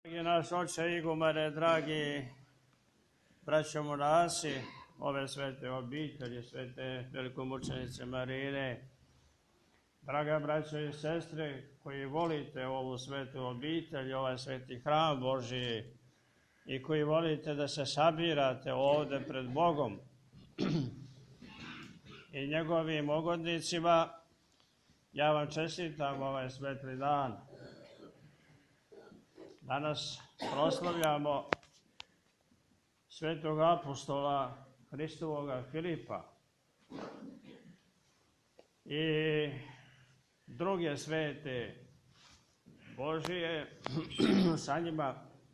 I naš oče Igumare, dragi braćo monasi, ove svete obitelji, svete velikomučenice Marine, draga braćo i sestre koji volite ovu svetu obitelj, ovaj sveti hram Božiji i koji volite da se sabirate ovde pred Bogom i njegovim ugodnicima, ja vam čestitam ovaj svetli dan. Danas proslavljamo svetog apostola Hristovoga Filipa i druge svete Božije sa njima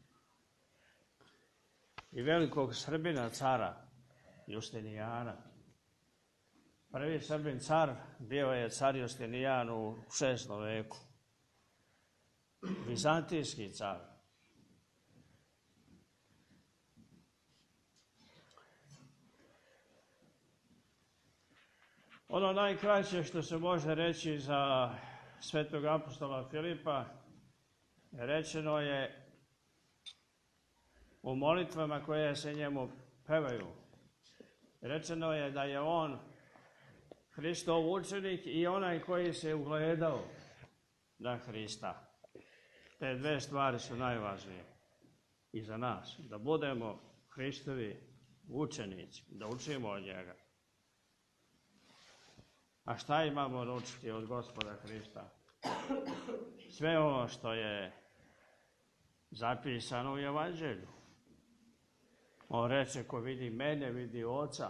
i velikog Srbina cara Justinijana. Prvi Srbin car bio je car Justinijan u 6. veku. Vizantijski car. Ono najkraće što se može reći za svetog apostola Filipa, rečeno je u molitvama koje se njemu pevaju. Rečeno je da je on Hristov učenik i onaj koji se ugledao na Hrista. Te dve stvari su najvažnije i za nas, da budemo Hristovi učenici, da učimo od njega. A šta imamo naučiti od Gospoda Hrista? Sve ono što je zapisano u Evanđelju. On reče, ko vidi mene, vidi Oca.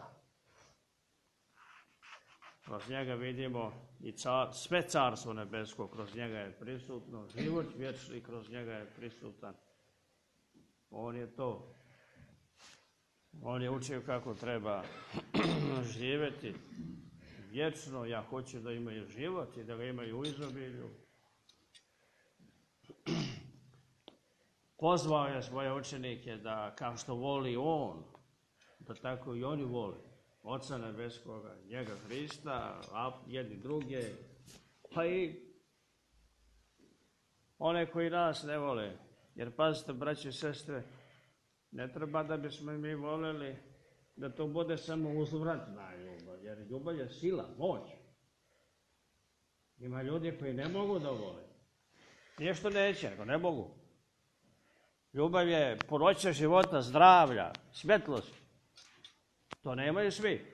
Kroz njega vidimo i sve carstvo nebesko, kroz njega je prisutno, život vječni kroz njega je prisutan. On je to. On je učio kako treba živjeti vječno. Ja hoću da imaju život i da ga imaju u izobilju. Pozvao je svoje učenike da, kao što voli on, da tako i oni voli Oca nebeskoga, njega Hrista, a jedni druge, pa i one koji nas ne vole. Jer pazite, braće i sestre, ne treba da bismo mi voleli da to bude samo uzvratna ljubav, jer ljubav je sila, moć. Ima ljudi koji ne mogu da vole. Nije što neće, nego ne mogu. Ljubav je punoća života, zdravlja, svjetlosti. To nemaju svi.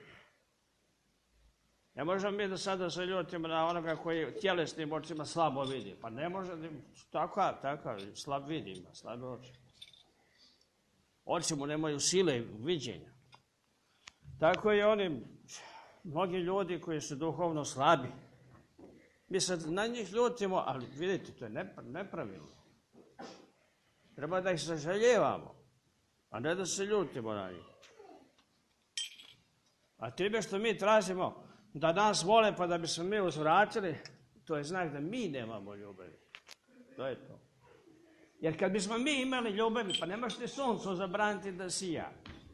Ne možemo mi da sada se ljutimo na onoga koji tjelesnim očima slabo vidi. Pa ne može, takav, slab vidi ima, slabe oči. Oči mu nemaju sile viđenja. Tako i oni, mnogi ljudi koji su duhovno slabi. Mi sad na njih ljutimo, ali vidite, to je nepravilno. Treba da ih sažaljevamo, a ne da se ljutimo na njih. A time što mi tražimo da nas vole pa da bi se mi uzvratili, to je znak da mi nemamo ljubavi. To je to. Jer kad bismo mi imali ljubavi, pa ne možete suncu zabraniti da sija.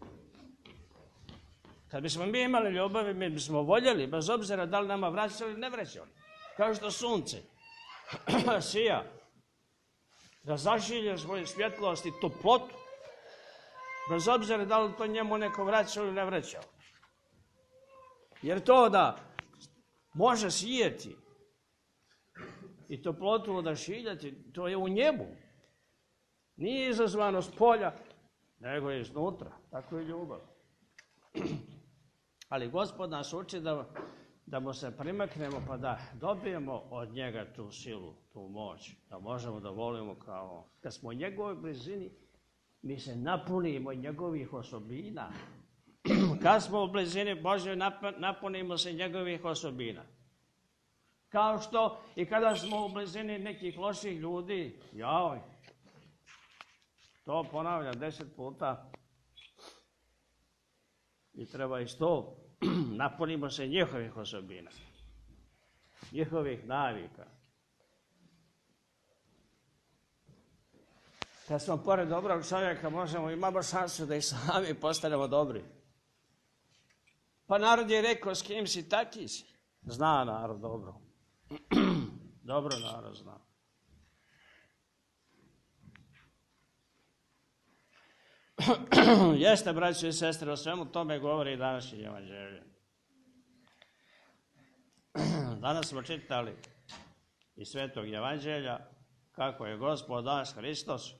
Kad bismo mi imali ljubavi, mi bismo voljeli, bez obzira da li nama vraćali ili ne vraćali. Kao što sunce sija, da zašilje svoju svjetlost i toplotu, bez obzira da li to njemu neko vraćao ili ne vraćao. Jer to da može sijeti i toplotu odašiljati, to je u njemu. Nije izazvano s polja, nego je iznutra. Tako je ljubav. Ali Gospod nas uči da mu se primaknemo pa da dobijemo od njega tu silu, tu moć, da možemo da volimo kao on. Kad smo u njegovoj blizini, mi se napunimo njegovih osobina. Kad smo u blizini Božjoj, napunimo se njegovih osobina. Kao što i kada smo u blizini nekih loših ljudi, to ponavljam 10 puta i treba i 100, napunimo se njihovih osobina, njihovih navika. Kad smo pored dobrog čovjeka, imamo šansu da i sami postanemo dobri. Pa narod je rekao, s kim si, taki si. Zna narod dobro. Dobro narod zna. Jeste, braći i sestre, o svemu tome govori današnji evanđelje. Danas smo čitali iz Svetog evanđelja kako je Gospod naš Hristos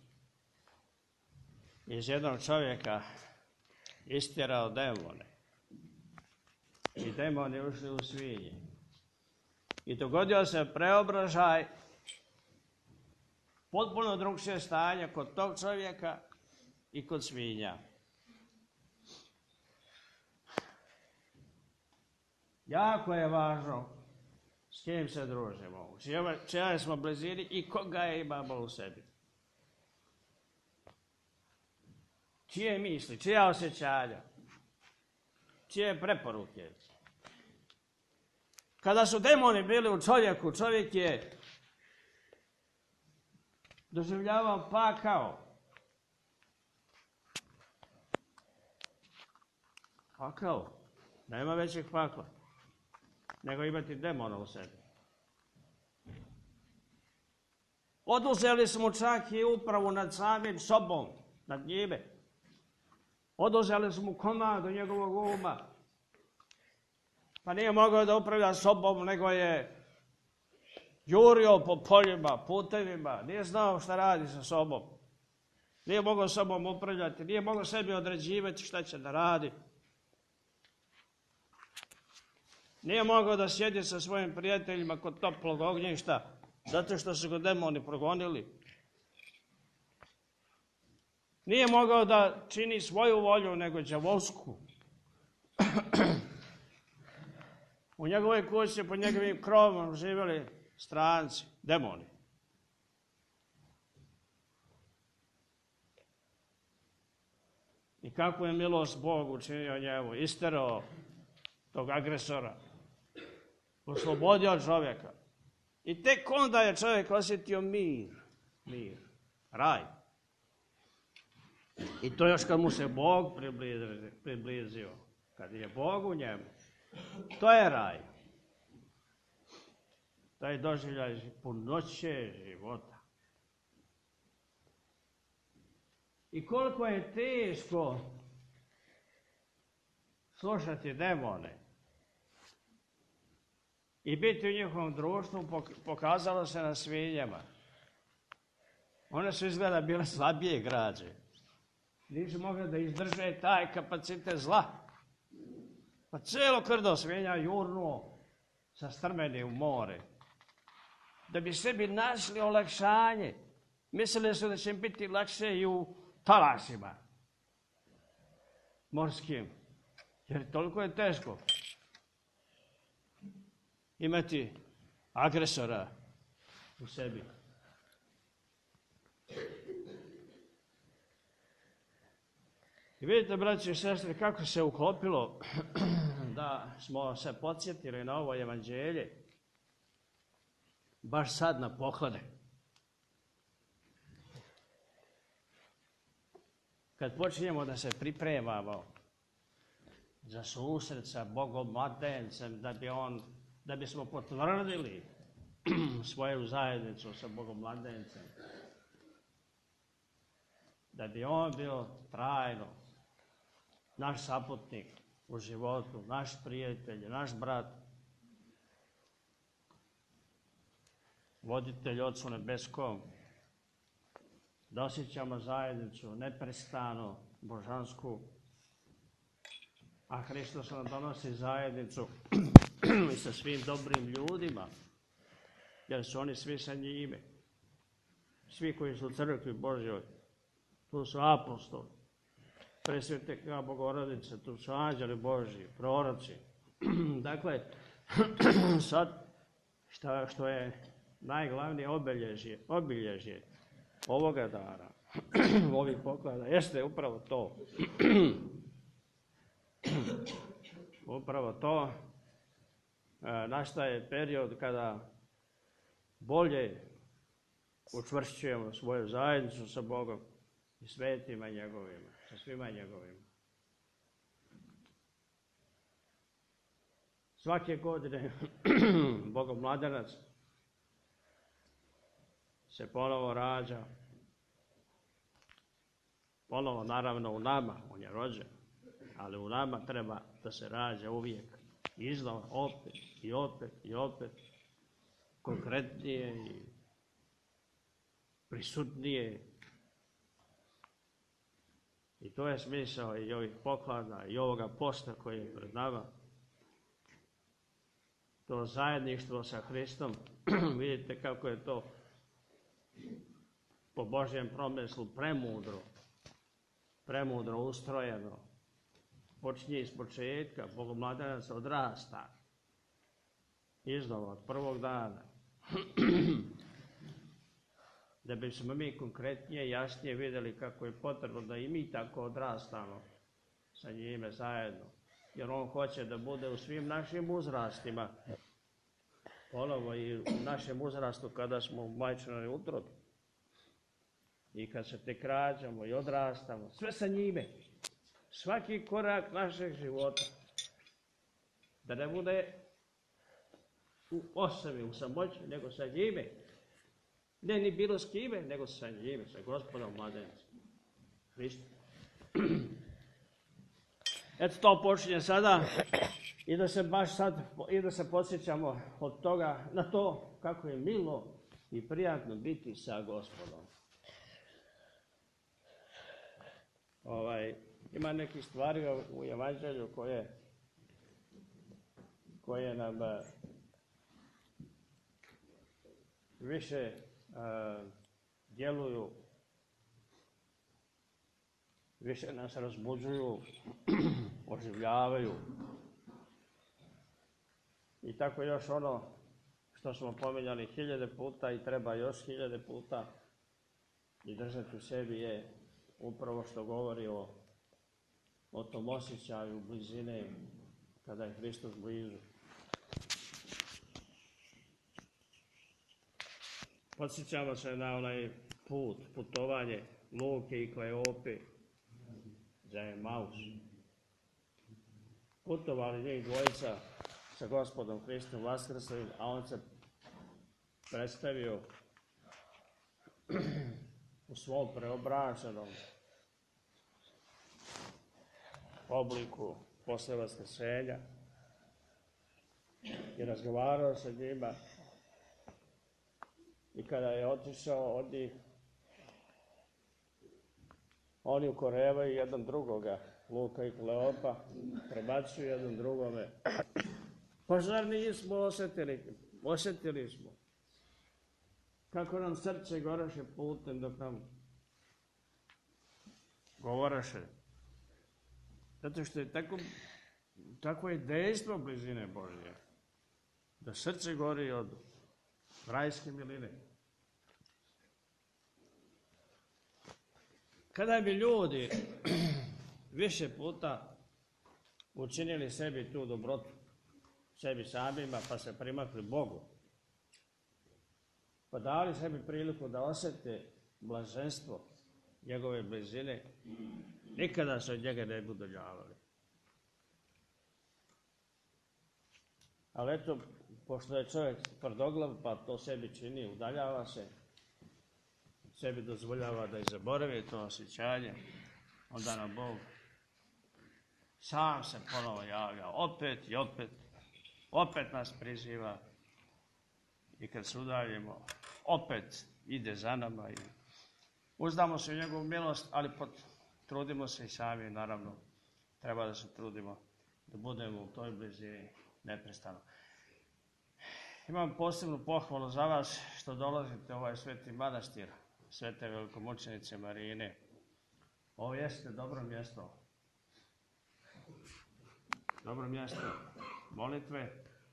iz jednog čovjeka istjerao demone. I demoni ušli u svinje. I dogodio se preobražaj, potpuno drugčije stanje kod tog čovjeka i kod svinja. Jako je važno s kim se družimo, čija smo blizini i koga je imamo u sebi. Čije misli, čija osjećanja, čije preporuke. Kada su demoni bili u čovjeku, čovjek je doživljavao pakao. Pakao. Nema većeg pakla nego imati demona u sebi. Oduzeli smo čak i upravu nad samim sobom, nad njime. Oduzeli smo komandu njegovog uma. Pa nije mogao da upravlja sobom, nego je jurio po poljima, putevima, nije znao šta radi sa sobom. Nije mogao sobom upravljati, nije mogao sebi određivati šta će da radi. Nije mogao da sjedi sa svojim prijateljima kod toplog ognjišta, zato što su ga demoni progonili. Nije mogao da čini svoju volju, nego đavolsku. U njegovoj kući, pod njegovim krovom živjeli stranci, demoni. I kako je milost Bog učinio njemu, isterao tog agresora, oslobodio čovjeka. I tek onda je čovjek osjetio mir, raj. I to još kad mu se Bog priblizio, kad je Bog u njemu, to je raj. To je doživljaj punoće života. I koliko je teško slušati demone i biti u njihovom društvu, pokazalo se na svinjama. One su izgleda bile slabije građe. Nisu mogli da izdrže taj kapacitet zla. Pa cijelo krdo svinja jurnuo sa strmeni u more. Da bi sebi našli olakšanje. Mislili su da će im biti lakše i u talasima morskim. Jer toliko je teško imati agresora u sebi. I vidite, braći i sestre, kako se uklopilo da smo se podsjetili na ovo evanđelje baš sad na poklade. Kad počinjemo da se pripremamo za susret sa Bogom mladencem, da bismo potvrdili svoju zajednicu sa Bogom mladencem, da bi on bio trajno naš saputnik u životu, naš prijatelj, naš brat, voditelj Otcu nebeskom, da osjećamo zajednicu neprestano božansku, a Hristos nam donosi zajednicu i sa svim dobrim ljudima, jer su oni svi sa njime. Svi koji su u crkvi Božjoj, tu su apostoli, presveteka Bogorodice, tu su anđeli Božji, proroci. Dakle, sad što je najglavnije obilježje ovoga dana, ovih poklada, jeste upravo to. Upravo to nastaje period kada bolje učvršćujemo svoju zajednicu sa Bogom i svetima njegovima, sa svima njegovima. Svake godine Bogom mladenac se ponovo rađa Ponovo, naravno, u nama, on je rođen, ali u nama treba da se rađa uvijek. Iznova, opet i opet i opet, konkretnije i prisutnije. I to je smisao i ovih poklada i ovoga posta koji je pred nama. To zajedništvo sa Hristom, vidite kako je to po Božjem promyslu premudro ustrojeno. Počinje iz početka, Bogomladanac odrasta. Iznova, od prvog dana. Da bismo mi konkretnije, jasnije vidjeli kako je potrebno da i mi tako odrastamo sa njime zajedno. Jer on hoće da bude u svim našim uzrastima. Ponovo i u našem uzrastu kada smo u majčinoj utrobi. I kad se tek rađamo i odrastamo, sve sa njime. Svaki korak našeg života. Da ne bude u osavi, u samoći, nego sa njime. Ne ni bilo s kime, nego sa njime, sa Gospodom mladencem. Hristom. Eto to počinje sada i da se baš sad, i da se podsjećamo od toga na to kako je milo i prijatno biti sa Gospodom. Ima nekih stvari u Evanđelju koje nam više djeluju, više nas razbuđuju, oživljavaju. I tako još ono što smo pominjali 1000 puta i treba još 1000 puta i držati u sebi je upravo što govori o tom osjećaju blizine kada je Hristos blizu. Podsjećamo se na onaj putovanje Luke i Kleope za Emaus. Putovali njih dvojica sa Gospodom Hristom vaskrslim, a on se predstavio u svom preobraženom obliku posle vaskrsenja i razgovarao sa njima. I kada je otišao od njih, oni ukorevaju jedan drugoga, Luka i Kleopa, prebacuju jedan drugome. Pa zar nismo osjetili smo kako nam srce goreše putem dok nam govoreše. Zato što je tako je dejstvo blizine Božje, da srce gori od rajske miline. Kada bi ljudi više puta učinili sebi tu dobrotu, sebi samima, pa se primakli Bogu, pa dali sebi priliku da osjete blaženstvo njegove blizine, nikada se od njega ne budu udaljavali. Ali eto, pošto je čovjek tvrdoglav, pa to sebi čini, udaljava se, sebi dozvoljava da i zaboravi to osjećanje, onda nam Bog sam se ponovo javlja, opet i opet nas priziva i kad se udaljimo, opet ide za nama i uzdamo se u njegovu milost, ali trudimo se i sami, naravno, treba da se trudimo da budemo u toj blizini neprestano. Imam posebnu pohvalu za vas što dolazite u ovaj sveti manastir Svete velikomučenice Marine. Ovo jeste dobro mjesto molitve.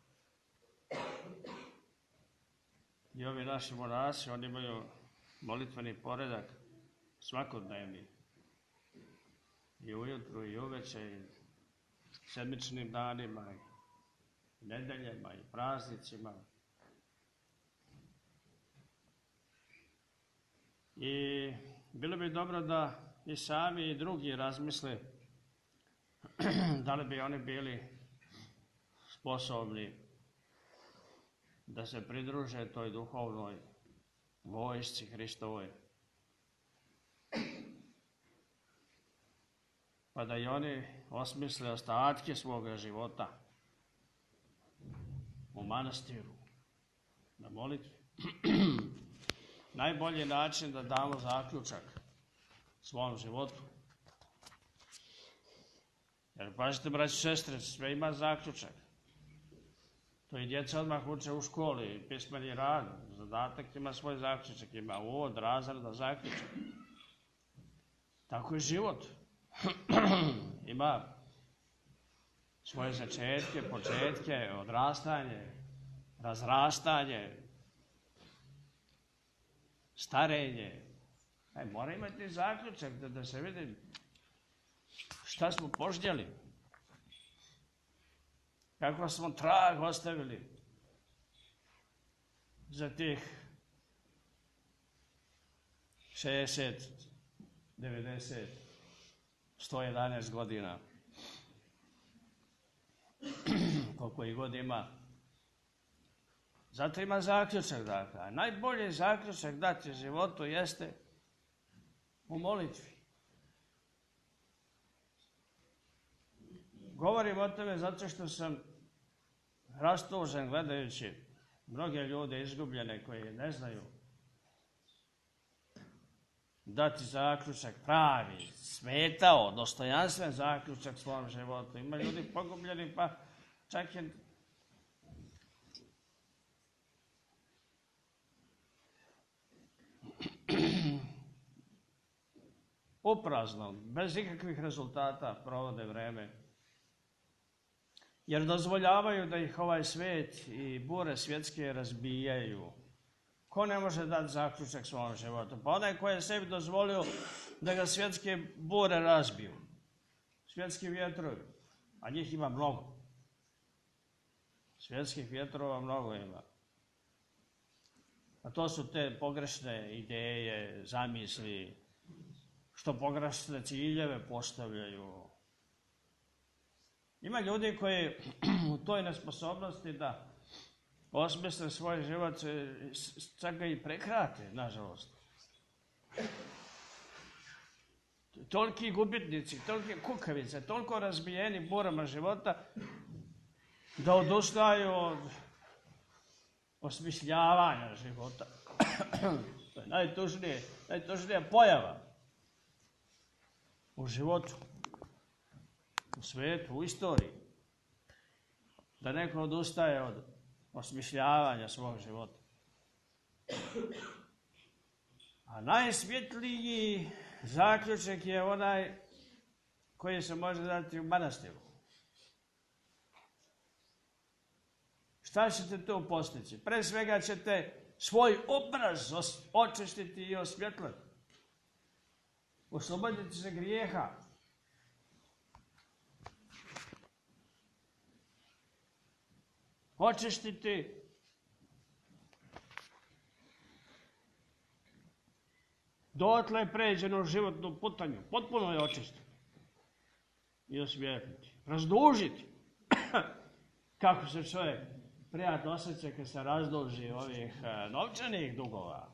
I ovi naši monasi, oni imaju molitveni poredak svakodnevni. I ujutru, i uveče, i sedmičnim danima, i nedeljama, i praznicima. I bilo bi dobro da i sami i drugi razmisle da li bi oni bili sposobni da se pridruže toj duhovnoj vojsci Hristovoj. pa da i oni osmisle ostatke svoga života u manastiru, na molitvi. Najbolji način da damo zaključak svom životu. Jer pazite, braći i sestre, sve ima zaključak. To i djeca odmah uče u školi, pismeni rad, zadatak ima svoj zaključak, ima uvod, razrada, zaključak. Tako je život. Ima svoje začetke, početke, odrastanje, razrastanje, starenje. Mora imati zaključak da se vidi šta smo požnjeli, kako smo trag ostavili za tih 60, 90, 111 godina. Koliko i god ima. Zato ima zaključak, dakle. Najbolji zaključak dati životu jeste u molitvi. Govorim o tome zato što sam rastužen gledajući mnoge ljude izgubljene koji ne znaju dati zaključak pravi, smetao, dostojanstven zaključak svom životu. Ima ljudi pogubljeni, pa čak je uprazno, bez ikakvih rezultata provode vreme. Jer dozvoljavaju da ih ovaj svet i bure svjetske razbijaju. Ko ne može dati zaključak svom životu? Pa onaj ko je sebi dozvolio da ga svjetske bure razbiju. Svjetski vjetrovi. A njih ima mnogo. Svjetskih vjetrova mnogo ima. A to su te pogrešne ideje, zamisli, što pogrešne ciljeve postavljaju. Ima ljudi koji u toj nesposobnosti da osmisle svoj život, čak ga i prekrate, nažalost. Toliki gubitnici, tolike kukavice, toliko razbijeni burama života, da odustaju od osmišljavanja života. To je najtužnija pojava u životu, u svijetu, u istoriji. Da neko odustaje od osmišljavanja svog života. A najsvjetliji zaključak je onaj koji se može dati u manastiru. Šta ćete tu postići? Pre svega ćete svoj obraz očistiti i osvjetliti. Osloboditi se grijeha. Očistiti dotle pređenu životnu putanju. Potpuno je očistiti. I osvijetliti. Razdužiti. Kako se čovjek prijatno osjeća kad se razduži ovih novčanih dugova.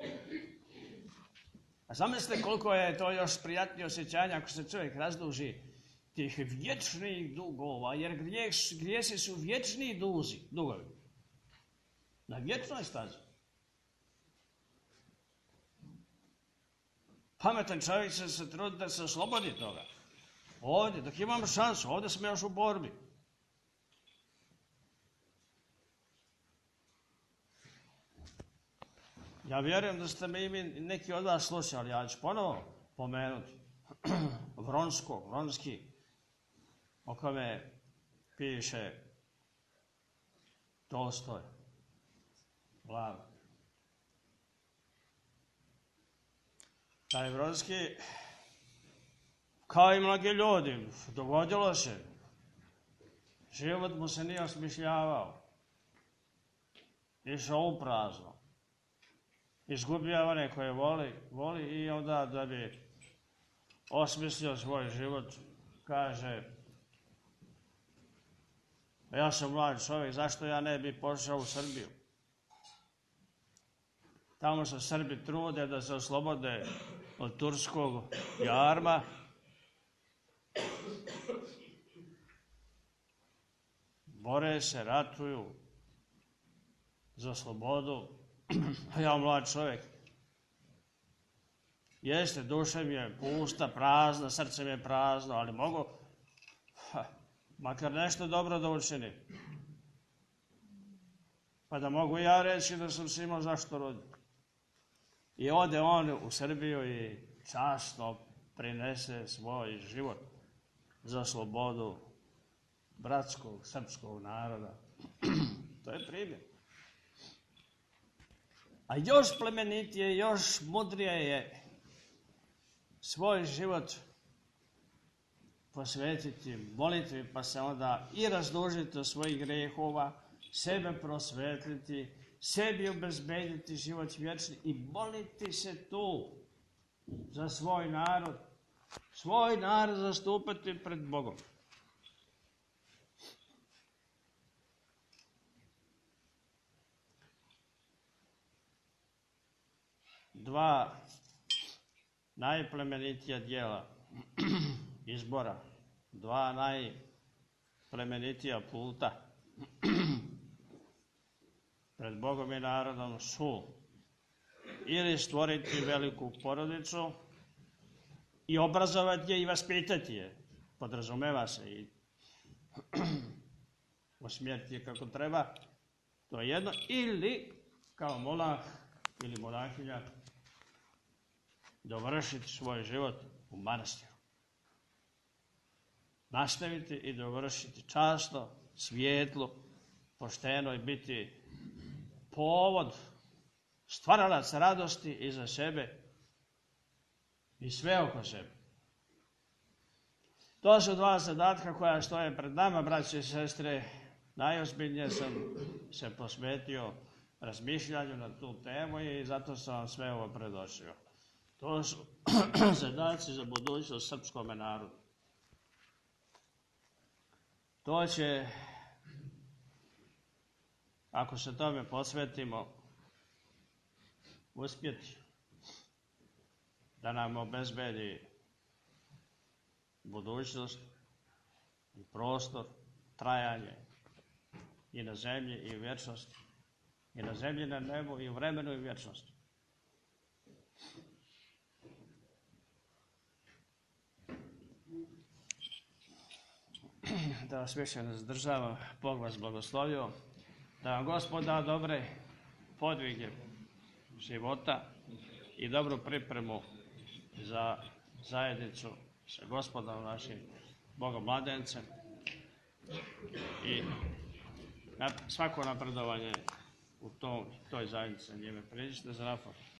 A zamislite koliko je to još prijatnije osjećanje ako se čovjek razduži tih vječnih dugova, jer grijesi su vječni dugovi. Na vječnoj stazi. Pametan čovjek će se truditi da se oslobodi toga. Ovdje, dok imamo šansu, ovdje smo još u borbi. Ja vjerujem da ste mi neki od vas slušali, ja ću ponovo pomenuti Vronski, o kome piše Tolstoj, Glav. Taj Vronski, kao i mnogi ljudi, dogodilo se, život mu se nije osmišljavao, išao u prazno. Izgubio one koje voli i onda da bi osmislio svoj život, kaže: ja sam mlad čovjek, zašto ja ne bi pošao u Srbiju? Tamo se Srbi trude da se oslobode od turskog jarma Bore se, ratuju za slobodu. Ja mlad čovjek. Jeste, duša mi je pusta, prazna, srce mi je prazno, ali mogu makar nešto dobro da učinim. Pa da mogu ja reći da sam se imao zašto roditi. I ode on u Srbiju i časno prinese svoj život za slobodu bratskog, srpskog naroda. To je primjer. A još plemenitije, još mudrije je svoj život posvetiti molitvi, pa se onda i razdužiti od svojih grehova, sebe prosvetliti, sebi obezbediti život vječni i moliti se tu za svoj narod zastupati pred Bogom. Dva najplemenitija djela izbora, dva najplemenitija puta pred Bogom i narodom su ili stvoriti veliku porodicu i obrazovati je i vaspitati je, podrazumeva se, i usmjeriti je kako treba, to je jedno, ili kao monah ili monahinja dovršiti svoj život u manastiru. Nastaviti i dovršiti časno, svijetlo, pošteno i biti povod, stvaralac radosti i za sebe i sve oko sebe. To su dva zadatka koja stoje pred nama, braće i sestre. Najozbiljnije sam se posvetio razmišljanju na tu temu i zato sam vam sve ovo predočio. To su zadaci za budućnost srpskome narodu. To će, ako se tome posvetimo, uspjeti da nam obezbedi budućnost i prostor, trajanje i na zemlji i u vječnosti. I na zemlji, na nebu, i u vremenu i u vječnosti. Da vas više ne zadržavam, Bog vas blagoslovio, da vam Gospod da dobre podvige života i dobru pripremu za zajednicu sa Gospodom našim Bogom mladencem i svako napredovanje u toj zajednici njime priđite za napad.